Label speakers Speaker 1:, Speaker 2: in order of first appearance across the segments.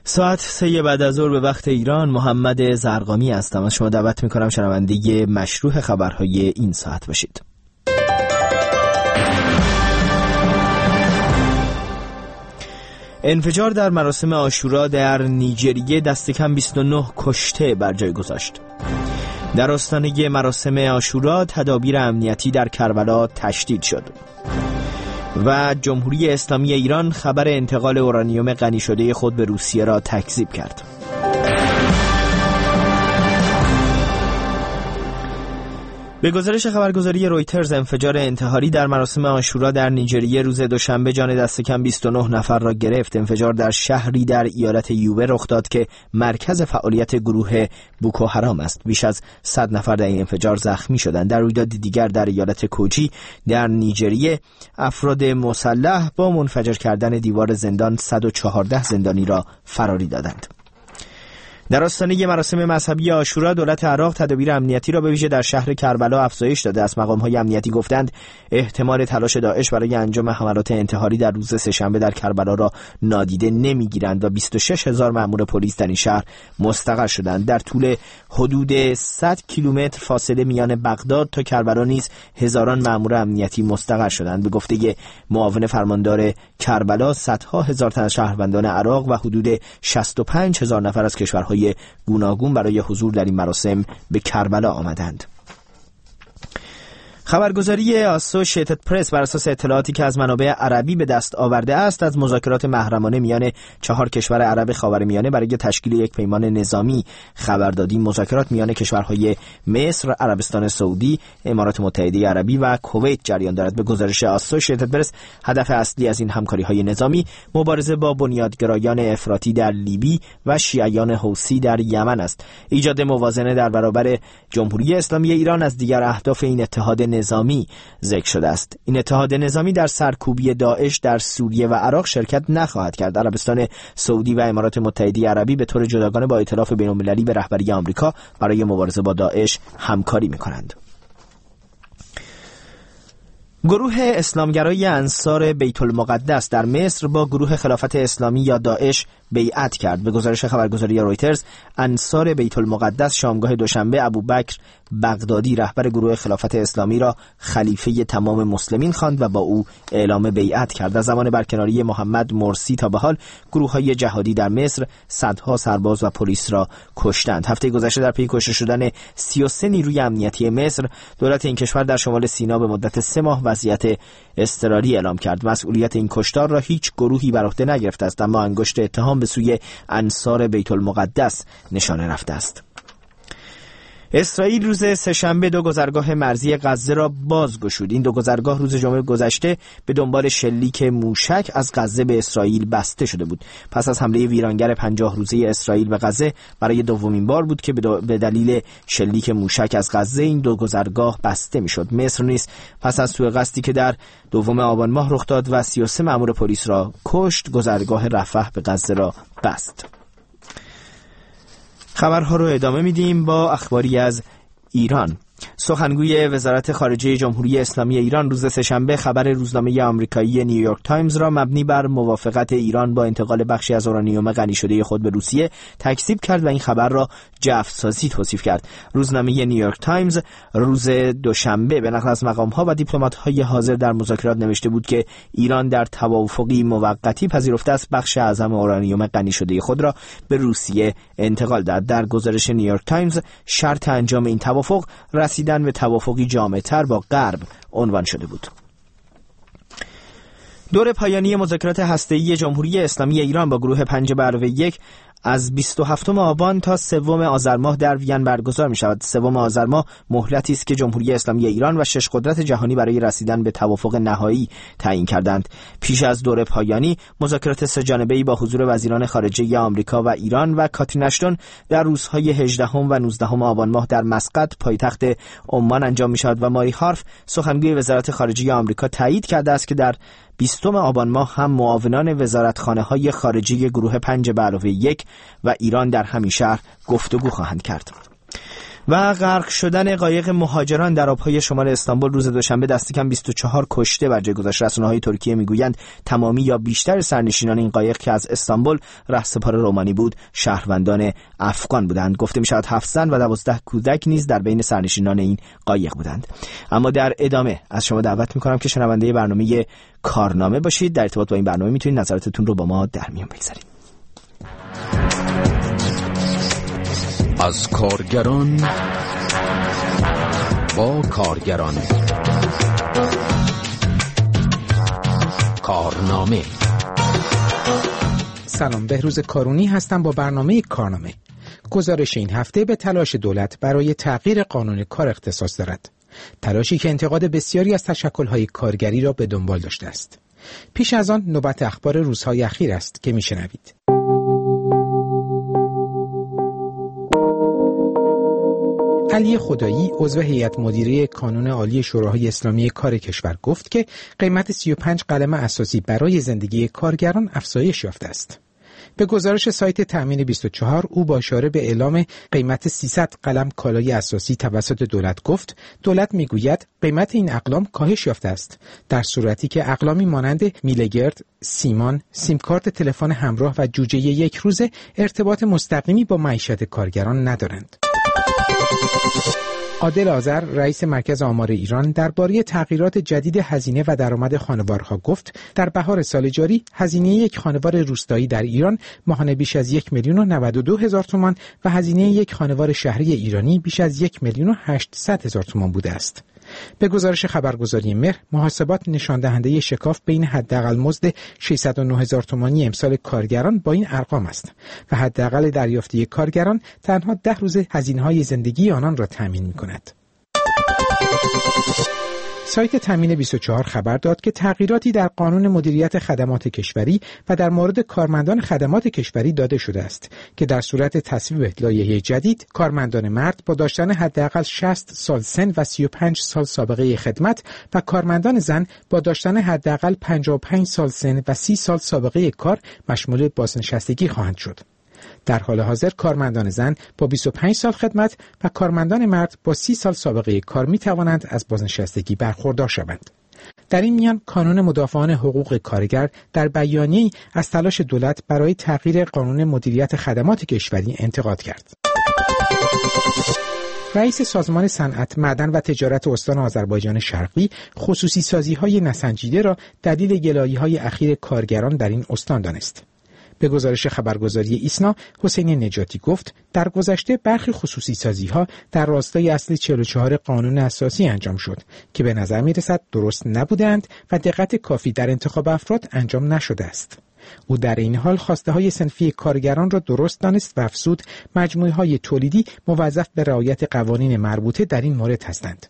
Speaker 1: ساعت 3 بعد از ظهر به وقت ایران. محمد زرقامی هستم. از شما دعوت میکنم شنونده مشروح خبرهای این ساعت باشید. انفجار در مراسم عاشورا در نیجریه دست کم 29 کشته بر جای گذاشت. در آستانه مراسم عاشورا تدابیر امنیتی در کربلا تشدید شد. و جمهوری اسلامی ایران خبر انتقال اورانیوم غنی شده خود به روسیه را تکذیب کرد. به گزارش خبرگزاری رویترز، انفجار انتحاری در مراسم عاشورا در نیجریه روز دوشنبه جان دست کم 29 نفر را گرفت. انفجار در شهری در ایالت یوبه رخ داد که مرکز فعالیت گروه بوکو حرام است. بیش از 100 نفر در این انفجار زخمی شدند. در رویداد دیگر در ایالت کوجی در نیجریه، افراد مسلح با منفجر کردن دیوار زندان 114 زندانی را فراری دادند. در آستانه مراسم مذهبی عاشورا، دولت عراق تدابیر امنیتی را به ویژه در شهر کربلا افزایش داده است. مقام‌های امنیتی گفتند احتمال تلاش داعش برای انجام حملات انتحاری در روز سه‌شنبه در کربلا را نادیده نمی‌گیرند و 26000 مأمور پلیس در این شهر مستقر شدند. در طول حدود 100 کیلومتر فاصله میان بغداد تا کربلا نیز هزاران مأمور امنیتی مستقر شدند. به گفته معاون فرماندار کربلا، صدها هزار تن از شهروندان عراق و حدود 65000 نفر از کشورهای گوناگون برای حضور در این مراسم به کربلا آمدند. خبرگزاری آسوشیتد پرس بر اساس اطلاعاتی که از منابع عربی به دست آورده است، از مذاکرات محرمانه میان 4 کشور عرب خاورمیانه برای تشکیل یک پیمان نظامی خبر دادیم. مذاکرات میان کشورهای مصر، عربستان سعودی، امارات متحده عربی و کویت جریان دارد. به گزارش آسوشیتد پرس، هدف اصلی از این همکاری‌های نظامی مبارزه با بنیادگرایان افراطی در لیبی و شیعیان حوثی در یمن است. ایجاد موازنه در برابر جمهوری اسلامی ایران از دیگر اهداف این اتحاد نظامی ذکر شده است. این اتحاد نظامی در سرکوبی داعش در سوریه و عراق شرکت نخواهد کرد. عربستان سعودی و امارات متحده عربی به طور جداگانه با ائتلاف بین‌المللی به رهبری آمریکا برای مبارزه با داعش همکاری می‌کنند. گروه اسلامگرای انصار بیت المقدس در مصر با گروه خلافت اسلامی یا داعش بیعت کرد. به گزارش خبرگزاری رویترز، انصار بیت المقدس شامگاه دوشنبه ابوبکر بغدادی رهبر گروه خلافت اسلامی را خلیفه تمام مسلمین خواند و با او اعلام بیعت کرد. از زمان برکناری محمد مرسی تا به حال گروه‌های جهادی در مصر صدها سرباز و پلیس را کشتند. هفته گذشته در پی کشته شدن 33 نیروی امنیتی مصر، دولت این کشور در شمال سینا به مدت 3 ماه وضعیت اضطراری اعلام کرد. مسئولیت این کشتار را هیچ گروهی بر عهده نگرفته است، اما انگشت اتهام به سوی انصار بیت المقدس نشانه رفته است. اسرائیل روز سه‌شنبه 2 گذرگاه مرزی غزه را بازگشود. این 2 گذرگاه روز جمعه گذشته به دنبال شلیک موشک از غزه به اسرائیل بسته شده بود. پس از حمله ویرانگر 50 روزه اسرائیل به غزه، برای دومین بار بود که به دلیل شلیک موشک از غزه این 2 گذرگاه بسته میشد. مصر نیز پس از سوءقصدی که در 2 آبان ماه رخ داد و 33 مأمور پلیس را کشت، گذرگاه رفح به غزه را بست. خبرها رو ادامه میدیم با اخباری از ایران. سخنگوی وزارت خارجه جمهوری اسلامی ایران روز سه‌شنبه خبر روزنامه آمریکایی نیویورک تایمز را مبنی بر موافقت ایران با انتقال بخشی از اورانیوم غنی شده خود به روسیه تکذیب کرد و این خبر را جعف‌سازی توصیف کرد. روزنامه نیویورک تایمز روز دوشنبه به نقل از مقام‌ها و دیپلمات‌های حاضر در مذاکرات نوشته بود که ایران در توافقی موقتی پذیرفته است بخش اعظم اورانیوم غنی شده خود را به روسیه انتقال دهد. در گزارش نیویورک تایمز، شرط انجام این توافق رسیدن به توافقی جامع‌تر با غرب عنوان شده بود. دور پایانی مذاکرات هسته‌ای جمهوری اسلامی ایران با گروه 5+1 از 27 آبان تا 3 آذر ماه در وین برگزار می شود. 3 آذر ماه مهلتی است که جمهوری اسلامی ایران و 6 قدرت جهانی برای رسیدن به توافق نهایی تعیین کردند. پیش از دور پایانی، مذاکرات 3 جانبه‌ای با حضور وزیران خارجه آمریکا و ایران و کاترین اشتون در روزهای 18 و 19 آبان ماه در مسقط پایتخت عمان انجام می شود و ماری هارف سخنگوی وزارت خارجه آمریکا تایید کرده است که در 20 آبان ماه هم معاونان وزارتخانه‌های خارجه گروه 5+1 و ایران در همین شهر گفتگو خواهند کرد. و غرق شدن قایق مهاجران در آبهای شمال استانبول روز دوشنبه دست کم 24 کشته بر جای گذاشت. رسانه‌های ترکیه میگویند تمامی یا بیشتر سرنشینان این قایق که از استانبول رهسپار رومانی بود شهروندان افغان بودند. گفته می‌شود 7 زن و 12 کودک نیز در بین سرنشینان این قایق بودند. اما در ادامه از شما دعوت می‌کنم که شنونده برنامه کارنامه باشید. در ارتباط با این برنامه میتونید نظراتتون رو با ما در میون بگذارید.
Speaker 2: از کارگران با کارگران، کارنامه.
Speaker 3: سلام، بهروز کارونی هستم با برنامه کارنامه. گزارش این هفته به تلاش دولت برای تغییر قانون کار اختصاص دارد. تلاشی که انتقاد بسیاری از تشکل‌های کارگری را به دنبال داشته است. پیش از آن نوبت اخبار روزهای اخیر است که میشنوید. علی خدایی عضو هیئت مدیره کانون عالی شورای اسلامی کار کشور گفت که قیمت 35 قلم اساسی برای زندگی کارگران افزایش یافته است. به گزارش سایت تأمین 24 او با اشاره به اعلام قیمت 300 قلم کالای اساسی توسط دولت گفت دولت میگوید قیمت این اقلام کاهش یافته است، در صورتی که اقلامی مانند میله‌گرد، سیمان، سیمکارت تلفن همراه و جوجه یک روزه ارتباط مستقیمی با معیشت کارگران ندارند. عادل آذر رئیس مرکز آمار ایران درباره تغییرات جدید هزینه و درآمد خانوارها گفت در بهار سال جاری هزینه یک خانوار روستایی در ایران ماهانه بیش از 1,092,000 تومان و هزینه یک خانوار شهری ایرانی بیش از 1,800,000 تومان بوده است. به گزارش خبرگزاری مهر، محاسبات نشان دهنده شکاف بین حداقل مزد 609,000 تومانی امسال کارگران با این ارقام است و حداقل دریافتی کارگران تنها 10 روز هزینه‌های زندگی آنان را تامین می‌کند. سایت تأمین 24 خبر داد که تغییراتی در قانون مدیریت خدمات کشوری و در مورد کارمندان خدمات کشوری داده شده است که در صورت تصویب لایحه جدید کارمندان مرد با داشتن حداقل 60 سال سن و 35 سال سابقه خدمت و کارمندان زن با داشتن حداقل 55 سال سن و 30 سال سابقه کار مشمول بازنشستگی خواهند شد. در حال حاضر کارمندان زن با 25 سال خدمت و کارمندان مرد با 30 سال سابقه کار می توانند از بازنشستگی برخوردار شوند. در این میان کانون مدافعان حقوق کارگر در بیانیه‌ای از تلاش دولت برای تغییر قانون مدیریت خدمات کشوری انتقاد کرد. رئیس سازمان صنعت، معدن و تجارت استان آذربایجان شرقی خصوصی سازی‌های نسنجیده را دلیل گلایی‌های اخیر کارگران در این استان دانست. به گزارش خبرگزاری ایسنا، حسین نجاتی گفت در گذشته برخی خصوصی سازی‌ها در راستای اصل 44 قانون اساسی انجام شد که به نظر می‌رسد درست نبودند و دقت کافی در انتخاب افراد انجام نشده است. او در این حال خواسته‌های صنفی کارگران را درست دانست و افزود مجموعه‌های تولیدی موظف به رعایت قوانین مربوطه در این مورد هستند.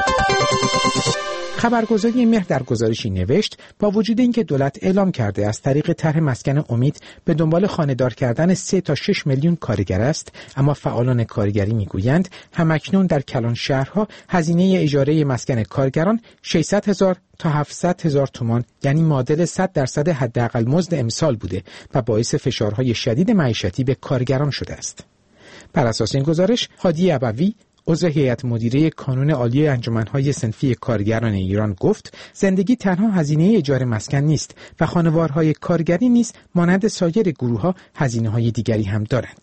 Speaker 3: خبرگزاری مهر در گزارشی نوشت با وجود اینکه دولت اعلام کرده از طریق طرح مسکن امید به دنبال خانه‌دار کردن 3 تا 6 میلیون کارگر است، اما فعالان کارگری میگویند همکنون در کلان شهرها هزینه اجاره مسکن کارگران 600,000 تا 700,000 تومان یعنی معادل 100% حداقل مزد امسال بوده و باعث فشارهای شدید معیشتی به کارگران شده است. بر اساس این گزارش هادی ابوی عضو هیئت مدیره کانون عالی انجمن‌های صنفی کارگران ایران گفت زندگی تنها هزینه اجاره مسکن نیست و خانوارهای کارگری نیز مانند سایر گروه‌ها هزینه‌های دیگری هم دارند.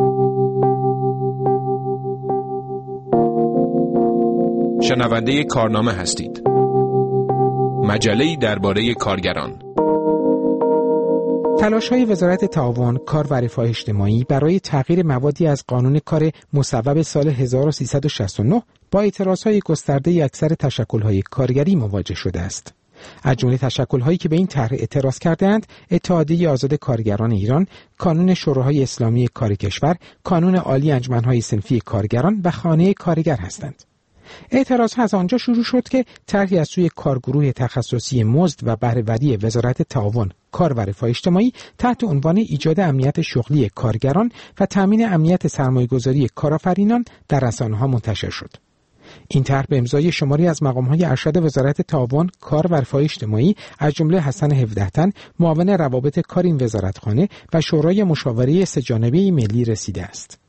Speaker 4: شنونده کارنامه هستید. مجله‌ای درباره کارگران.
Speaker 3: تلاش‌های وزارت تعاون، کار و رفاه اجتماعی برای تغییر موادی از قانون کار مصوب سال 1369 با اعتراض‌های گسترده اکثر تشکل‌های کارگری مواجه شده است. از جمله تشکل‌هایی که به این طرح اعتراض کرده‌اند، اتحادیه آزاد کارگران ایران، کانون شورای اسلامی کار کشور، کانون عالی انجمن‌های صنفی کارگران و خانه کارگر هستند. اعتراض از آنجا شروع شد که طرحی از سوی کارگروه تخصصی مزد و بهره‌وری وزارت تعاون، کار و رفاه اجتماعی تحت عنوان ایجاد امنیت شغلی کارگران و تامین امنیت سرمایه‌گذاری کارآفرینان در رسانه‌ها منتشر شد. این طرح به امضای شماری از مقام‌های ارشد وزارت تعاون، کار و رفاه اجتماعی از جمله حسن 17 تن، معاون روابط کار این وزارتخانه و شورای مشاوره سه‌جانبه ملی رسیده است.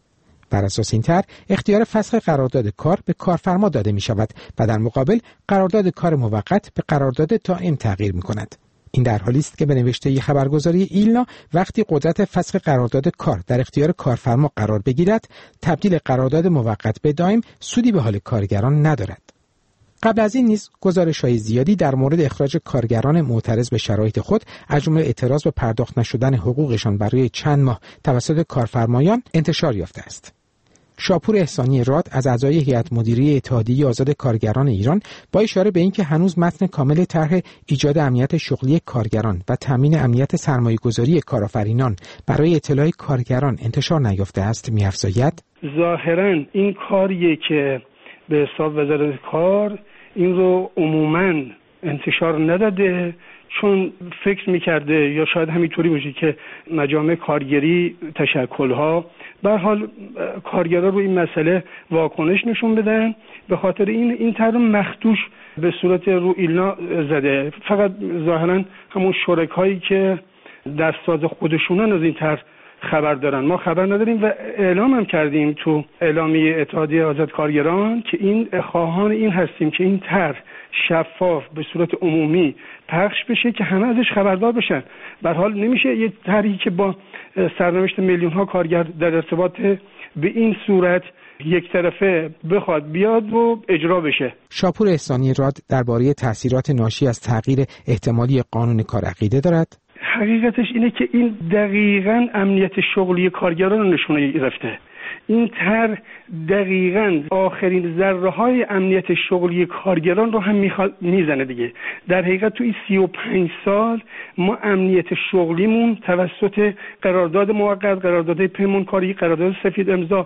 Speaker 3: بر اساس این طرح اختیار فسخ قرارداد کار به کارفرما داده می شود و در مقابل قرارداد کار موقت به قرارداد دائم تغییر می کند. این در حالی است که به نوشته خبرگزاری ایلنا وقتی قدرت فسخ قرارداد کار در اختیار کارفرما قرار بگیرد، تبدیل قرارداد موقت به دائم سودی به حال کارگران ندارد. قبل از این نیز گزارش‌های زیادی در مورد اخراج کارگران معترض به شرایط خود از جمله اعتراض به پرداخت نشدن حقوقشان برای چند ماه توسط کارفرمایان انتشار یافته است. شاپور احسانی راد از اعضای هیئت مدیره اتحادیه آزاد کارگران ایران با اشاره به اینکه هنوز متن کامل طرح ایجاد امنیت شغلی کارگران و تامین امنیت سرمایه‌گذاری کارآفرینان برای اطلاع کارگران انتشار نیافته است می‌افزاید:
Speaker 5: ظاهراً این کاریه که به حساب وزارت کار این رو عموماً انتشار نداده، چون فکر میکرده یا شاید همینطوری باشه که مجامع کارگری، تشکل‌ها به هر حال کارگرا رو این مسئله واکنش نشون بدن، به خاطر این طرح مخدوش به صورت رو ایلنا زده. فقط ظاهرا همون شرکایی که دستساز خودشونن از این طرح خبر دارن، ما خبر نداریم و اعلام هم کردیم تو اعلامیه اتحادیه آزاد کارگران که این خواهان این هستیم که این طرح شفاف به صورت عمومی پخش بشه که همه ازش خبردار بشن. به هر حال نمیشه یه طرحی که با سرنوشت میلیون ها کارگر در ارتباط به این صورت یک طرفه بخواد بیاد و اجرا بشه.
Speaker 3: شاپور احسانی راد درباره تأثیرات ناشی از تغییر احتمالی قانون کار عقیده دارد.
Speaker 5: حقیقتش اینه که این دقیقاً امنیت شغلی کارگران رو نشونه گرفته. این طرح دقیقاً آخرین ذره‌های امنیت شغلی کارگران رو هم میزنه دیگه. در حقیقت تو این 35 سال ما امنیت شغلیمون توسط قرارداد موقت، قرارداد پیمانکاری، قرارداد سفید امضا،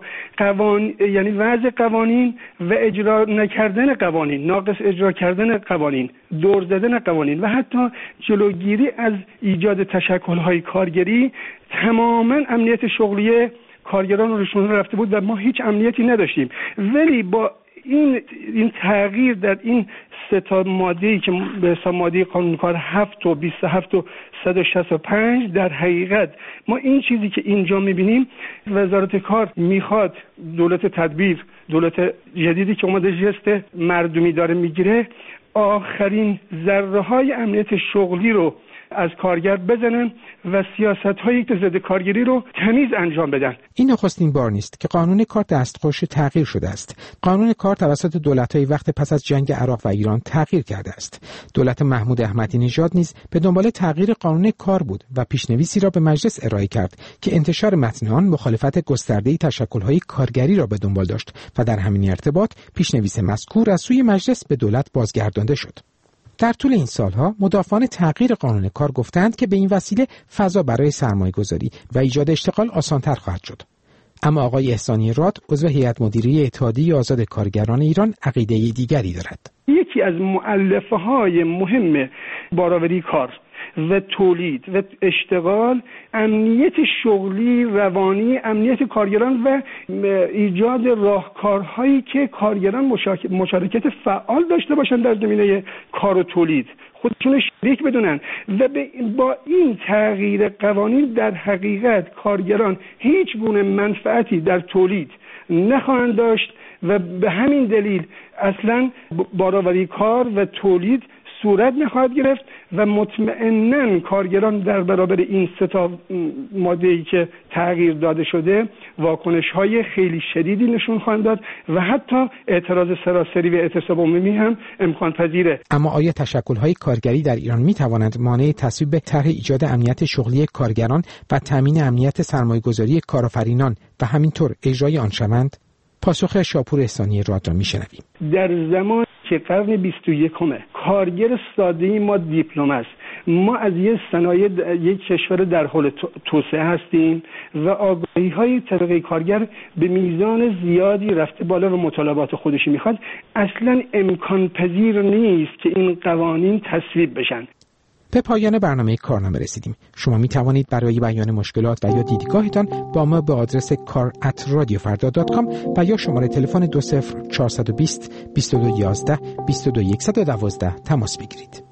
Speaker 5: یعنی وضع قوانین و اجرا نکردن قوانین، ناقص اجرا کردن قوانین، دور زدن قوانین و حتی جلوگیری از ایجاد تشکل‌های کارگری، تماماً امنیت شغلی کارگران رو نشون رفته بود و ما هیچ امنیتی نداشتیم. ولی با این تغییر در این سه تا ماده‌ای که به حساب ماده قانون کار 7 و 27 و 165 در حقیقت ما این چیزی که اینجا می‌بینیم، وزارت کار میخواد دولت تدبیر، دولت جدیدی که اومده جست مردمی داره میگیره، آخرین ذره‌های امنیت شغلی رو از کارگر بزنن و سیاست‌هایی که ضد کارگری رو تمیز انجام بدن.
Speaker 3: این نخستین بار نیست که قانون کار دستخوش تغییر شده است. قانون کار توسط دولت‌های وقت پس از جنگ عراق و ایران تغییر کرده است. دولت محمود احمدی نژاد نیز به دنبال تغییر قانون کار بود و پیشنویسی را به مجلس ارائه کرد که انتشار متن آن مخالفت گسترده‌ای تشکل‌های کارگری را به دنبال داشت و در همین ارتباط پیشنویس مذکور از سوی مجلس به دولت بازگردانده شد. در طول این سالها مدافعان تغییر قانون کار گفتند که به این وسیله فضا برای سرمایه‌گذاری و ایجاد اشتغال آسان‌تر خواهد شد. اما آقای احسانی راد، عضو هیئت مدیره اتحادیه آزاد کارگران ایران، عقیده دیگری دارد.
Speaker 5: یکی از مؤلفه‌های مهم بارآوری کار و تولید و اشتغال امنیت شغلی، روانی، امنیت کارگران و ایجاد راهکارهایی که کارگران مشارکت فعال داشته باشن در زمینه کار و تولید، خودشون شریک بدونن و با این تغییر قوانین در حقیقت کارگران هیچ گونه منفعتی در تولید نخواهند داشت و به همین دلیل اصلا بارآوری کار و تولید صورت نخواهد گرفت و مطمئناً کارگران در برابر این سه تا ماده‌ای که تغییر داده شده واکنش‌های خیلی شدیدی نشون خواهند داد و حتی اعتراض سراسری و اعتصاب عمومی هم امکان پذیره.
Speaker 3: اما آیا تشکل‌های کارگری در ایران می‌توانند مانع تصویب طرح ایجاد امنیت شغلی کارگران و تامین امنیت سرمایه‌گذاری کارآفرینان و همینطور اجرای آن شوند؟ پاسخ شاپور احسانی راد را می‌شنویم.
Speaker 5: در زمان که قرن 21 کارگر ساده‌ای ما دیپلم است، ما از یک کشور در حال توسعه هستیم و آگاهی‌های طبقه کارگر به میزان زیادی رفته بالا و مطالبات خودشی میخواد، اصلاً امکان پذیر نیست که این قوانین تصویب بشن.
Speaker 3: به پایان برنامه کارنامه رسیدیم. شما می توانید برای بیان مشکلات و یا دیدگاهتان با ما به آدرس kar@radiofarda.com و یا شماره تلفن 20 420 22 11 22 112 تماس بگیرید.